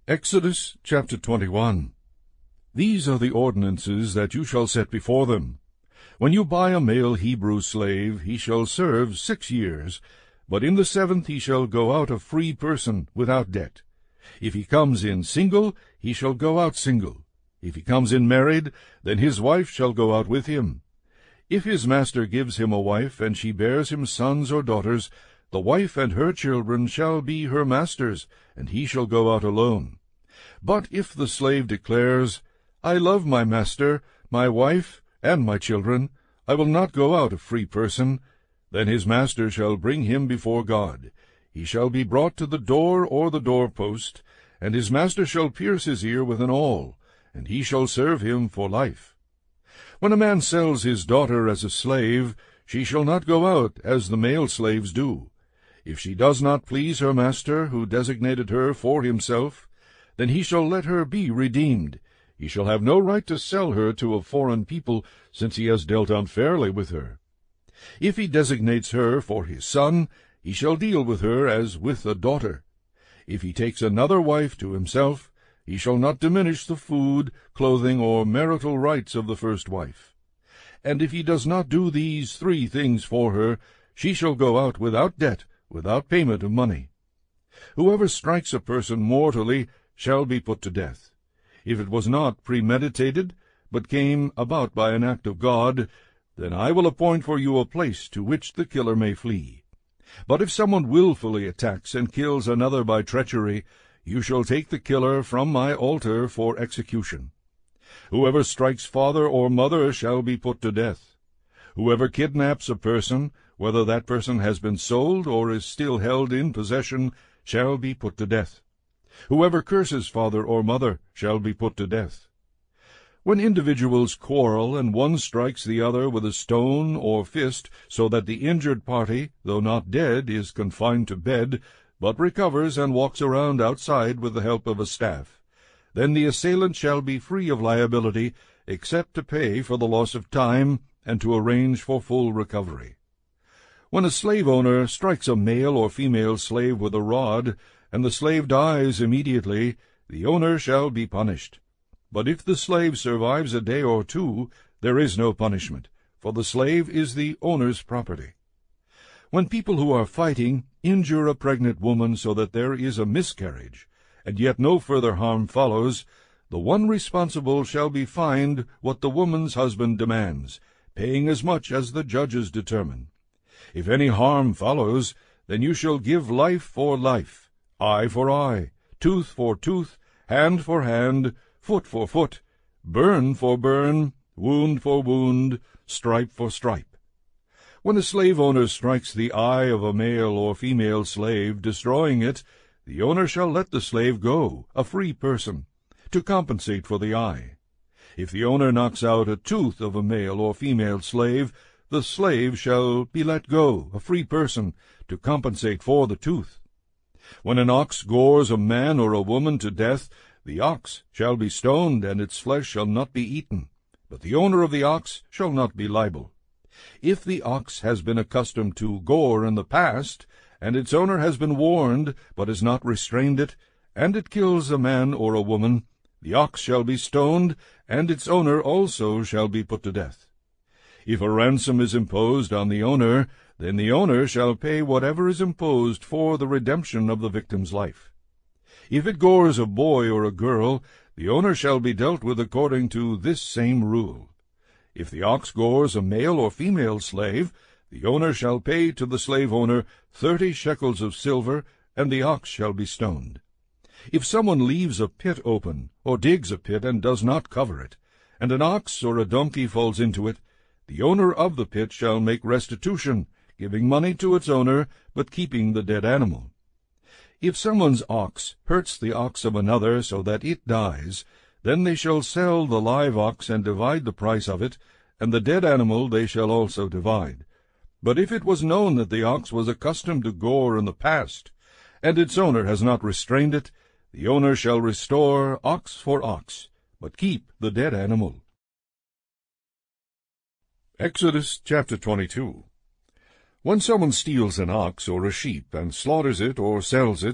Exodus chapter 21. These are the ordinances that you shall set before them. When you buy a male Hebrew slave, he shall serve 6 years, but in the 7th he shall go out a free person without debt. If he comes in single, he shall go out single. If he comes in married, then his wife shall go out with him. If his master gives him a wife, and she bears him sons or daughters, the wife and her children shall be her master's, and he shall go out alone. But if the slave declares, I love my master, my wife, and my children, I will not go out a free person, then his master shall bring him before God. He shall be brought to the door or the doorpost, and his master shall pierce his ear with an awl, and he shall serve him for life. When a man sells his daughter as a slave, she shall not go out as the male slaves do. If she does not please her master, who designated her for himself, then he shall let her be redeemed. He shall have no right to sell her to a foreign people, since he has dealt unfairly with her. If he designates her for his son, he shall deal with her as with a daughter. If he takes another wife to himself, he shall not diminish the food, clothing, or marital rights of the first wife. And if he does not do these 3 things for her, she shall go out without debt, without payment of money. Whoever strikes a person mortally shall be put to death. If it was not premeditated, but came about by an act of God, then I will appoint for you a place to which the killer may flee. But if someone willfully attacks and kills another by treachery, you shall take the killer from my altar for execution. Whoever strikes father or mother shall be put to death. Whoever kidnaps a person, whether that person has been sold or is still held in possession, shall be put to death. Whoever curses father or mother shall be put to death. When individuals quarrel, and one strikes the other with a stone or fist, so that the injured party, though not dead, is confined to bed, but recovers and walks around outside with the help of a staff, then the assailant shall be free of liability, except to pay for the loss of time and to arrange for full recovery. When a slave owner strikes a male or female slave with a rod, and the slave dies immediately, the owner shall be punished. But if the slave survives a day or 2, there is no punishment, for the slave is the owner's property. When people who are fighting injure a pregnant woman so that there is a miscarriage, and yet no further harm follows, the one responsible shall be fined what the woman's husband demands, paying as much as the judges determine. If any harm follows, then you shall give life for life, eye for eye, tooth for tooth, hand for hand, foot for foot, burn for burn, wound for wound, stripe for stripe. When a slave owner strikes the eye of a male or female slave, destroying it, the owner shall let the slave go, a free person, to compensate for the eye. If the owner knocks out a tooth of a male or female slave, the slave shall be let go, a free person, to compensate for the tooth. When an ox gores a man or a woman to death, the ox shall be stoned, and its flesh shall not be eaten, but the owner of the ox shall not be liable. If the ox has been accustomed to gore in the past, and its owner has been warned, but has not restrained it, and it kills a man or a woman, the ox shall be stoned, and its owner also shall be put to death. If a ransom is imposed on the owner, then the owner shall pay whatever is imposed for the redemption of the victim's life. If it gores a boy or a girl, the owner shall be dealt with according to this same rule. If the ox gores a male or female slave, the owner shall pay to the slave owner 30 shekels of silver, and the ox shall be stoned. If someone leaves a pit open, or digs a pit and does not cover it, and an ox or a donkey falls into it, the owner of the pit shall make restitution, giving money to its owner, but keeping the dead animal. If someone's ox hurts the ox of another so that it dies, then they shall sell the live ox and divide the price of it, and the dead animal they shall also divide. But if it was known that the ox was accustomed to gore in the past, and its owner has not restrained it, the owner shall restore ox for ox, but keep the dead animal. Exodus chapter 22. When someone steals an ox or a sheep and slaughters it or sells it,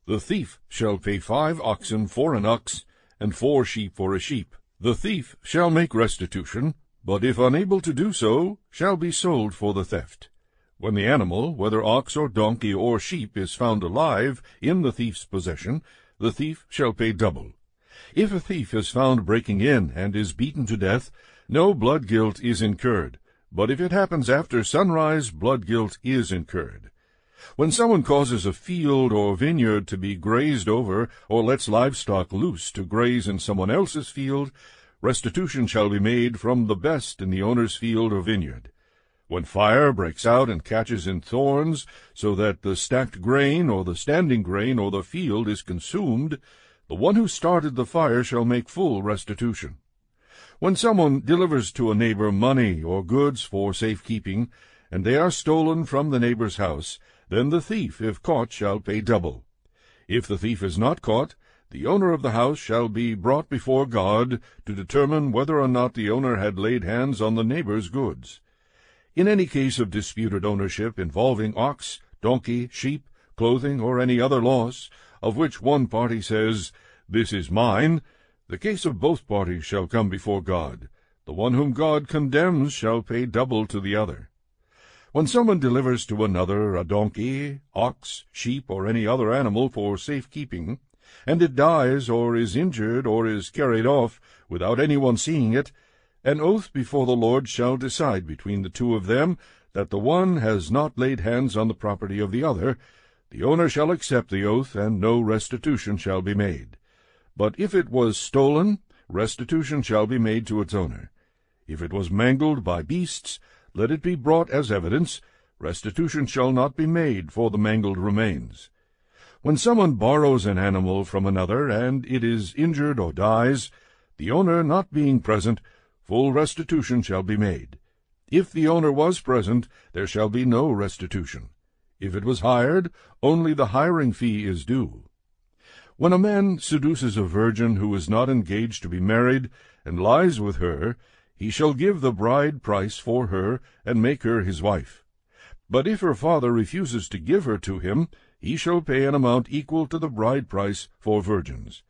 The thief shall pay 5 oxen for an ox, and 4 sheep for a sheep. The thief shall make restitution, but if unable to do so, shall be sold for the theft. When the animal, whether ox or donkey or sheep, is found alive in the thief's possession, the thief shall pay double. If a thief is found breaking in and is beaten to death, no blood guilt is incurred, but if it happens after sunrise, blood guilt is incurred. When someone causes a field or vineyard to be grazed over, or lets livestock loose to graze in someone else's field, restitution shall be made from the best in the owner's field or vineyard. When fire breaks out and catches in thorns, so that the stacked grain or the standing grain or the field is consumed, the one who started the fire shall make full restitution. When someone delivers to a neighbor money or goods for safekeeping, and they are stolen from the neighbor's house, then the thief, if caught, shall pay double. If the thief is not caught, the owner of the house shall be brought before God to determine whether or not the owner had laid hands on the neighbor's goods. In any case of disputed ownership involving ox, donkey, sheep, clothing, or any other loss, of which one party says, "This is mine," the case of both parties shall come before God. The one whom God condemns shall pay double to the other. When someone delivers to another a donkey, ox, sheep, or any other animal for safekeeping, and it dies, or is injured, or is carried off, without anyone seeing it, an oath before the Lord shall decide between the two of them that the one has not laid hands on the property of the other. The owner shall accept the oath, and no restitution shall be made. But if it was stolen, restitution shall be made to its owner. If it was mangled by beasts, let it be brought as evidence. Restitution shall not be made for the mangled remains. When someone borrows an animal from another, and it is injured or dies, the owner not being present, full restitution shall be made. If the owner was present, there shall be no restitution. If it was hired, only the hiring fee is due. When a man seduces a virgin who is not engaged to be married, and lies with her, he shall give the bride price for her, and make her his wife. But if her father refuses to give her to him, he shall pay an amount equal to the bride price for virgins.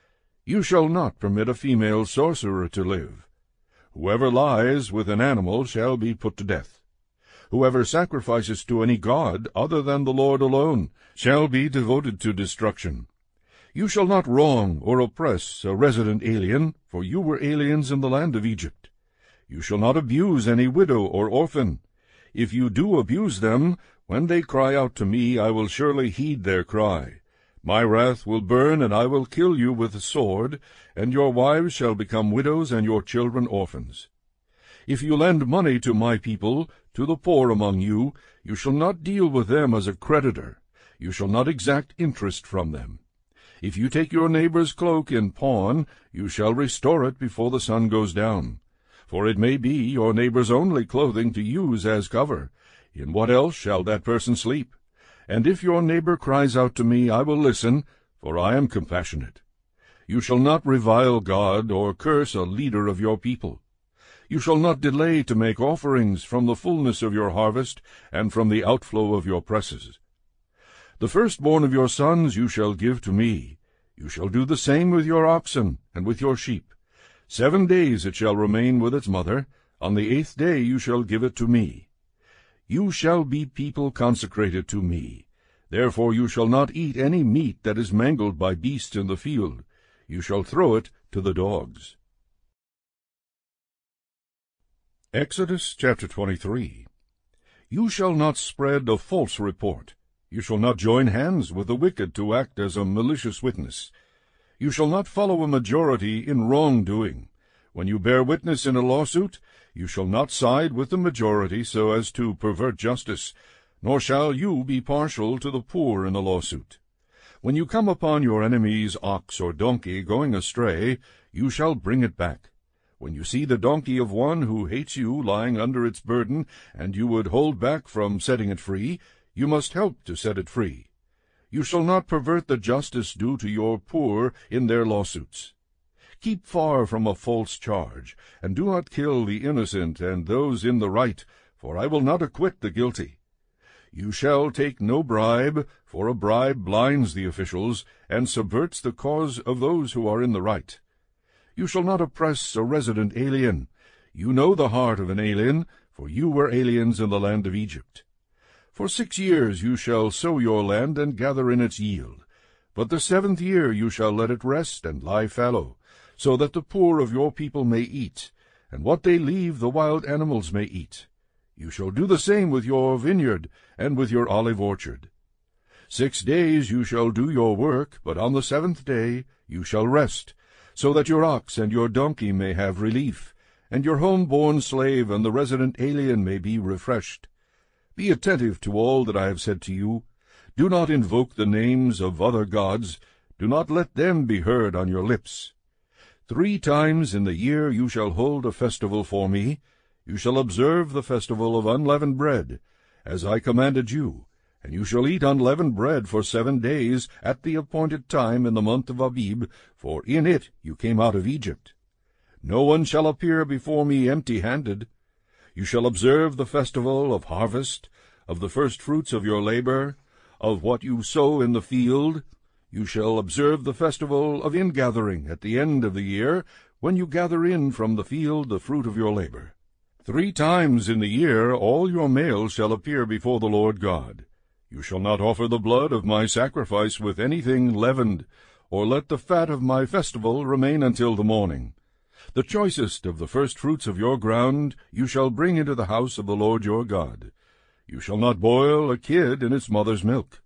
You shall not permit a female sorcerer to live. Whoever lies with an animal shall be put to death. Whoever sacrifices to any god other than the Lord alone shall be devoted to destruction. You shall not wrong or oppress a resident alien, for you were aliens in the land of Egypt. You shall not abuse any widow or orphan. If you do abuse them, when they cry out to me, I will surely heed their cry. My wrath will burn, and I will kill you with the sword, and your wives shall become widows, and your children orphans. If you lend money to my people, to the poor among you, you shall not deal with them as a creditor. You shall not exact interest from them. If you take your neighbor's cloak in pawn, you shall restore it before the sun goes down. For it may be your neighbor's only clothing to use as cover. In what else shall that person sleep? And if your neighbor cries out to me, I will listen, for I am compassionate. You shall not revile God, or curse a leader of your people. You shall not delay to make offerings from the fullness of your harvest, and from the outflow of your presses. The firstborn of your sons you shall give to me. You shall do the same with your oxen, and with your sheep. 7 days it shall remain with its mother. On the 8th day you shall give it to me. You shall be people consecrated to me. Therefore you shall not eat any meat that is mangled by beasts in the field. You shall throw it to the dogs. Exodus chapter 23. You shall not spread a false report. You shall not join hands with the wicked to act as a malicious witness. You shall not follow a majority in wrongdoing. When you bear witness in a lawsuit, you shall not side with the majority so as to pervert justice, nor shall you be partial to the poor in a lawsuit. When you come upon your enemy's ox or donkey going astray, you shall bring it back. When you see the donkey of one who hates you lying under its burden, and you would hold back from setting it free, you must help to set it free. You shall not pervert the justice due to your poor in their lawsuits. Keep far from a false charge, and do not kill the innocent and those in the right, for I will not acquit the guilty. You shall take no bribe, for a bribe blinds the officials, and subverts the cause of those who are in the right. You shall not oppress a resident alien. You know the heart of an alien, for you were aliens in the land of Egypt. For 6 years you shall sow your land and gather in its yield. But the 7th year you shall let it rest and lie fallow, so that the poor of your people may eat, and what they leave the wild animals may eat. You shall do the same with your vineyard and with your olive orchard. 6 days you shall do your work, but on the 7th day you shall rest, so that your ox and your donkey may have relief, and your home-born slave and the resident alien may be refreshed. Be attentive to all that I have said to you. Do not invoke the names of other gods. Do not let them be heard on your lips. 3 times in the year you shall hold a festival for me. You shall observe the festival of unleavened bread, as I commanded you, and you shall eat unleavened bread for 7 days at the appointed time in the month of Abib, for in it you came out of Egypt. No one shall appear before me empty-handed. You shall observe the festival of harvest, of the first fruits of your labor, of what you sow in the field. You shall observe the festival of ingathering at the end of the year, when you gather in from the field the fruit of your labor. 3 times in the year all your males shall appear before the Lord God. You shall not offer the blood of my sacrifice with anything leavened, or let the fat of my festival remain until the morning. The choicest of the firstfruits of your ground you shall bring into the house of the Lord your God. You shall not boil a kid in its mother's milk.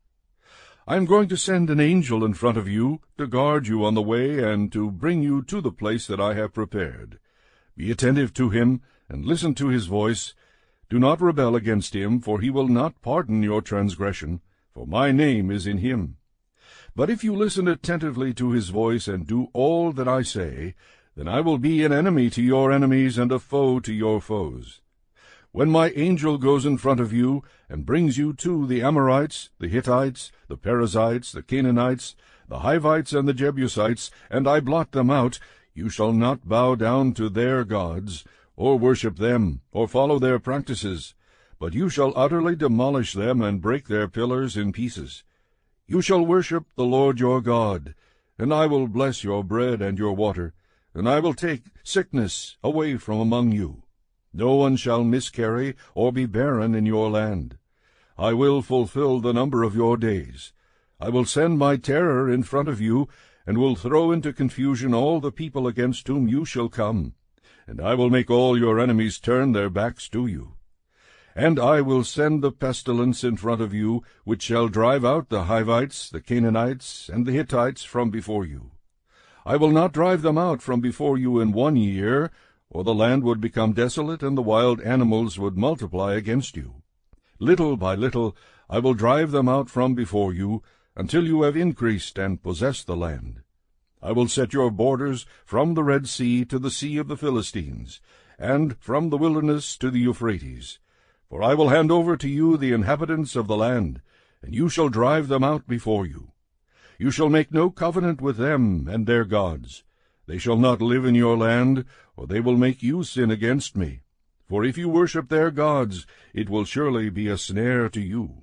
I am going to send an angel in front of you to guard you on the way and to bring you to the place that I have prepared. Be attentive to him and listen to his voice. Do not rebel against him, for he will not pardon your transgression, for my name is in him. But if you listen attentively to his voice and do all that I say, then I will be an enemy to your enemies and a foe to your foes. When my angel goes in front of you and brings you to the Amorites, the Hittites, the Perizzites, the Canaanites, the Hivites, and the Jebusites, and I blot them out, you shall not bow down to their gods, or worship them, or follow their practices, but you shall utterly demolish them and break their pillars in pieces. You shall worship the Lord your God, and I will bless your bread and your water, and I will take sickness away from among you. No one shall miscarry or be barren in your land. I will fulfill the number of your days. I will send my terror in front of you, and will throw into confusion all the people against whom you shall come, and I will make all your enemies turn their backs to you. And I will send the pestilence in front of you, which shall drive out the Hivites, the Canaanites, and the Hittites from before you. I will not drive them out from before you in 1 year, or the land would become desolate, and the wild animals would multiply against you. Little by little I will drive them out from before you, until you have increased and possessed the land. I will set your borders from the Red Sea to the Sea of the Philistines, and from the wilderness to the Euphrates. For I will hand over to you the inhabitants of the land, and you shall drive them out before you. You shall make no covenant with them and their gods. They shall not live in your land, or they will make you sin against me. For if you worship their gods, it will surely be a snare to you.